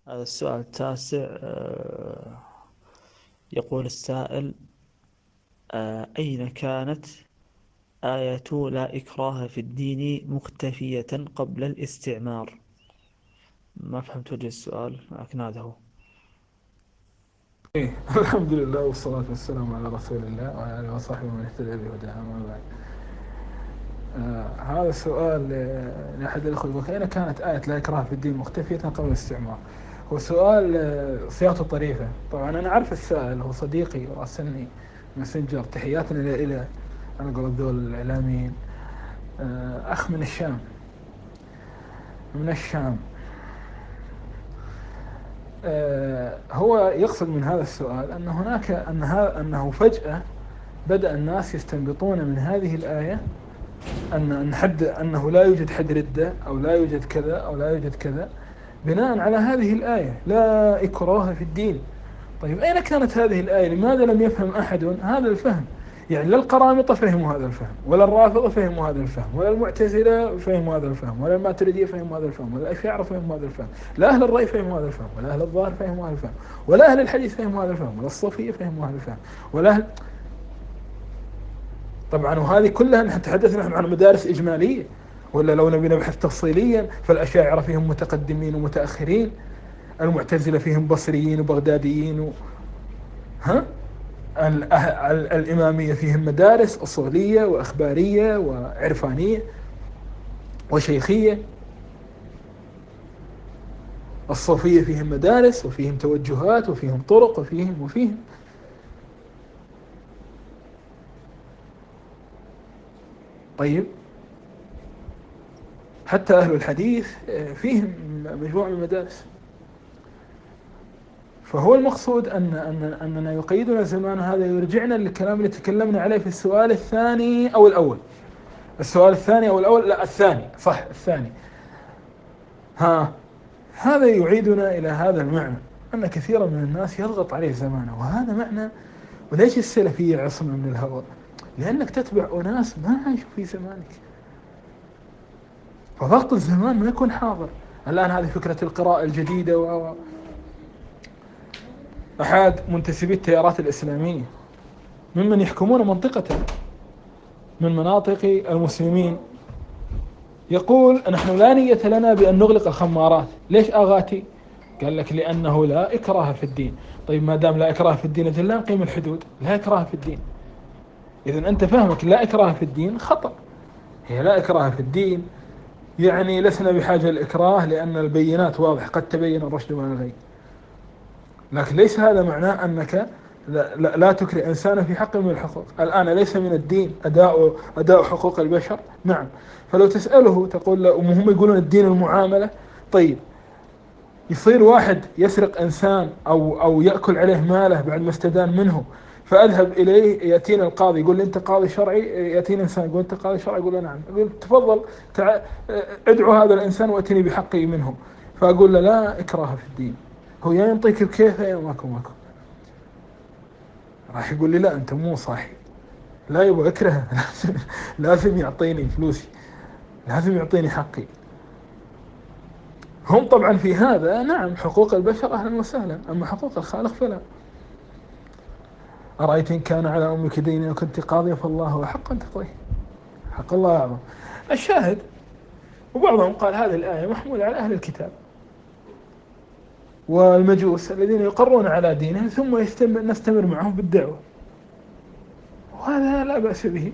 هذا السؤال التاسع. يقول السائل: أين كانت آية لا إكراه في الدين مختفية قبل الاستعمار؟ ما فهمت وجه السؤال، لكن هذا هو. إيه. الحمد لله والصلاة والسلام على رسول الله وعلى آله وصحبه من اهتدى بهداه، أما بعد. هذا السؤال لأحد الأخوة يقول: أين كانت آية لا إكراه في الدين مختفية قبل الاستعمار؟ هو سؤال صياغته طريفة. طبعا أنا أعرف السائل، هو صديقي وراسلني ماسنجر، تحياتنا إلى أنا أقول ذول الإعلاميين. أخ من الشام، من الشام. هو يقصد من هذا السؤال أن هناك أنه فجأة بدأ الناس يستنبطون من هذه الآية أن حد أنه لا يوجد حد ردة أو لا يوجد كذا أو لا يوجد كذا بناء على هذه الآية لا إكراه في الدين. طيب أين كانت هذه الآية؟ لماذا لم يفهم أحد هذا الفهم؟ يعني لا القرامطة فهموا هذا الفهم، ولا الرافضة فهموا هذا الفهم، ولا المعتزلة فهموا هذا الفهم، ولا الماتريدية فهموا هذا الفهم، ولا الأشاعرة فهموا هذا الفهم، لا أهل الرأي فهموا هذا الفهم، ولا أهل الظاهر فهموا هذا الفهم، ولا أهل الحديث فهموا هذا الفهم، ولا الصوفية فهموا هذا الفهم، ولا أهل. طبعا وهذه كلها نحن تحدثنا عن مدارس إجمالية، ولا لو نبي نبحث تفصيليا فالأشاعرة فيهم متقدمين ومتأخرين، المعتزلة فيهم بصريين وبغداديين ها؟ الإمامية فيهم مدارس أصولية وأخبارية وعرفانية وشيخية. الصوفية فيهم مدارس وفيهم توجهات وفيهم طرق وفيهم. طيب حتى أهل الحديث فيهم مجموعة من المدارس. فهو المقصود أننا يقيدنا الزمان هذا، يرجعنا للكلام اللي تكلمنا عليه في السؤال الثاني أو الأول. السؤال الثاني أو الأول، لا الثاني، صح الثاني. هذا يعيدنا إلى هذا المعنى، أن كثيرا من الناس يضغط عليه زمانه، وهذا معنى. وليش السلفية عصمة من الهوى؟ لأنك تتبع أناس ما عاشوا في زمانك، فضغط الزمان ما يكون حاضر. الآن هذه فكرة القراءة الجديدة أحد منتسبي التيارات الإسلامية ممن يحكمون منطقة من مناطق المسلمين يقول: نحن لا نية لنا بأن نغلق الخمارات. ليش آغاتي؟ قال لك: لأنه لا إكراه في الدين. طيب ما دام لا إكراه في الدين، أجل لا نقيم الحدود، لا إكراه في الدين. إذن أنت فهمك لا إكراه في الدين خطأ. هي لا إكراه في الدين يعني لسنا بحاجة للإكراه، لأن البينات واضح، قد تبين الرشد من الغي. لكن ليس هذا معناه أنك لا تكره إنسانا في حق من الحقوق. الآن ليس من الدين أداء حقوق البشر؟ نعم. فلو تسأله تقول له، وهم يقولون الدين المعاملة. طيب يصير واحد يسرق إنسان أو يأكل عليه ماله بعد ما استدان منه، فأذهب إليه، يأتينا القاضي يقول لي: أنت قاضي شرعي؟ يأتينا إنسان يقول: أنت قاضي شرعي؟ يقول له: نعم. يقول: تفضل ادعو هذا الإنسان وأتني بحقي منه. فأقول له: لا إكراه في الدين. هو يا ينطيك بكيفه يا ماكو. راح يقول لي: لا أنت مو صاحي، لا يبغى أكره. لازم يعطيني فلوسي، لازم يعطيني حقي. هم طبعا في هذا نعم، حقوق البشر أهلا وسهلا، أما حقوق الخالق فلا. أرأيت إن كان على أمك دين وكنت قاضية فالله أحق أن تقضيه، حق الله أعظم. الشاهد، وبعضهم قال هذه الآية محمولة على أهل الكتاب والمجوس الذين يقرون على دينهم ثم نستمر معهم بالدعوة، وهذا لا بأس به.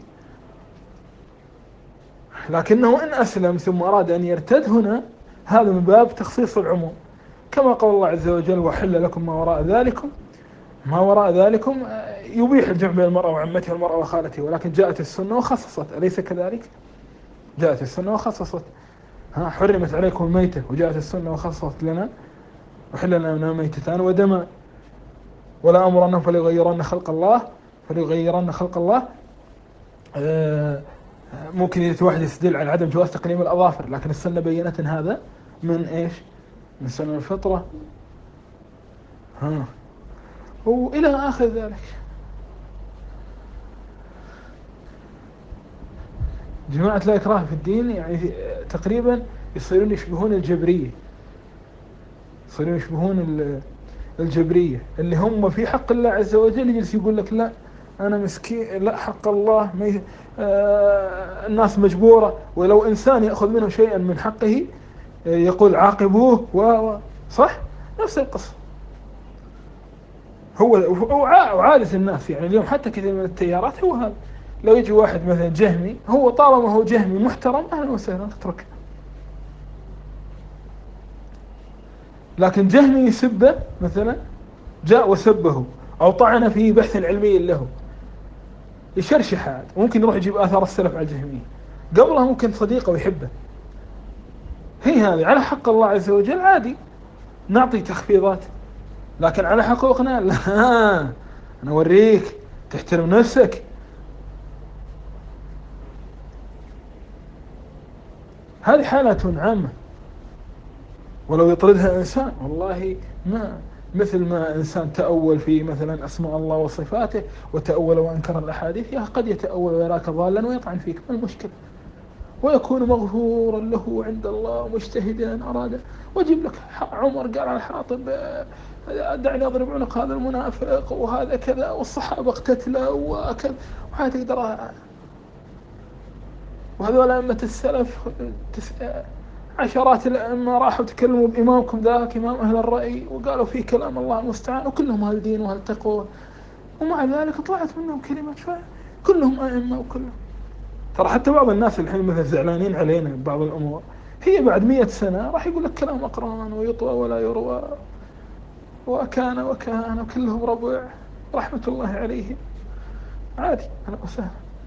لكنه إن أسلم ثم أراد أن يرتد، هنا هذا من باب تخصيص العموم، كما قال الله عز وجل: وحل لكم ما وراء ذلكم يبيح الجمع بين المرأة وعمتها والمرأة وخالتها. ولكن جاءت السنة وخصصت، أليس كذلك؟ جاءت السنة وخصصت. حرمت عليكم الميتة، وجاءت السنة وخصصت لنا: وحل لنا من ميتتان ودما، ولا أمرنهم فليغيرن خلق الله. ممكن يتواحد يستدل على عدم جواز تقليم الأظافر، لكن السنة بينت إن هذا من إيش؟ من سنة الفطرة. وإلى آخر ذلك. جماعة لا إكراه في الدين يعني تقريبا يصيرون يشبهون الجبرية، يصيرون يشبهون الجبرية اللي هم في حق الله عز وجل يجلس يقول لك لا أنا مسكين، لا حق الله الناس مجبورة، ولو إنسان يأخذ منه شيئا من حقه يقول عاقبوه صح؟ نفس القصة. هو عادة الناس يعني اليوم حتى كثير من التيارات هو هذا. لو يجي واحد مثلا جهمي، هو طالما هو جهمي محترم أهلا وسهلا اتركه. لكن جهمي يسبه مثلا، جاء وسبه أو طعن في بحث علمي له، يشرشح عاد، ممكن يروح يجيب آثار السلف على الجهمية، قبلها ممكن صديقه ويحبه. هي هذه على حق الله عز وجل عادي نعطي تخفيضات، لكن على حقوقنا لا، أنا أوريك تحترم نفسك. هذه حالات عامة، ولو يطردها إنسان والله ما مثل ما إنسان تأول في مثلا أسماء الله وصفاته وتأول وأنكر الأحاديث، قد يتأول ويراك ضالا ويطعن فيك، ما المشكلة؟ ويكون مغفورا له عند الله مجتهدا أراد. وأجيب لك عمر قال على حاطب دعني أضرب عنق هذا المنافق وهذا كذا والصحابة اقتتلوا وكذا، وهذا تقدر. وهذول أئمة السلف عشرات الأئمة راحوا تكلموا بإمامكم ذاك إمام أهل الرأي وقالوا فيه كلام الله المستعان، وكلهم أهل دين وأهل تقوى، ومع ذلك طلعت منهم كلمات كلهم أئمة وكلهم. ترى حتى بعض الناس الحين مثل زعلانين علينا ببعض الأمور، هي بعد 100 سنة راح يقول لك كلام أقران ويطوى ولا يروى وكان وكلهم ربع رحمة الله عليهم، عادي أنا أسهل.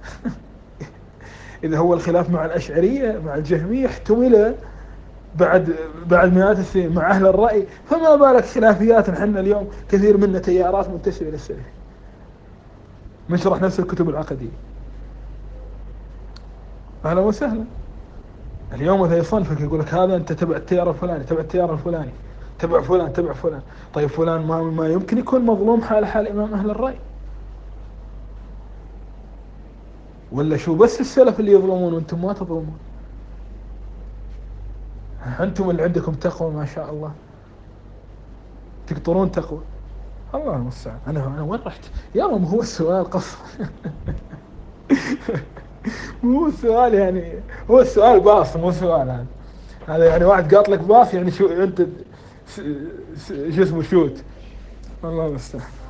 إذا هو الخلاف مع الأشعرية مع الجهمية احتمل بعد مئات السنين مع أهل الرأي، فما بالك خلافيات حنا اليوم كثير منا تيارات منتسبة للسلف نشرح نفس الكتب العقدية. أهلا وسهلا. اليوم مثلا يصنفك يقول لك هذا أنت تبع التيار الفلاني، تبع التيار الفلاني، تبع فلان. طيب فلان ما يمكن يكون مظلوم حال إمام أهل الرأي؟ ولا شو بس السلف اللي يظلمون وأنتم ما تظلمون؟ أنتم اللي عندكم تقوى ما شاء الله تقطرون تقوى، الله المستعان. أنا وين رحت يا ما هو السؤال قصر. مو السؤال يعني، هو السؤال باص مو سؤال هذا يعني واحد قاط لك باص يعني شو أنت شو اسمه شوت، الله المستعان.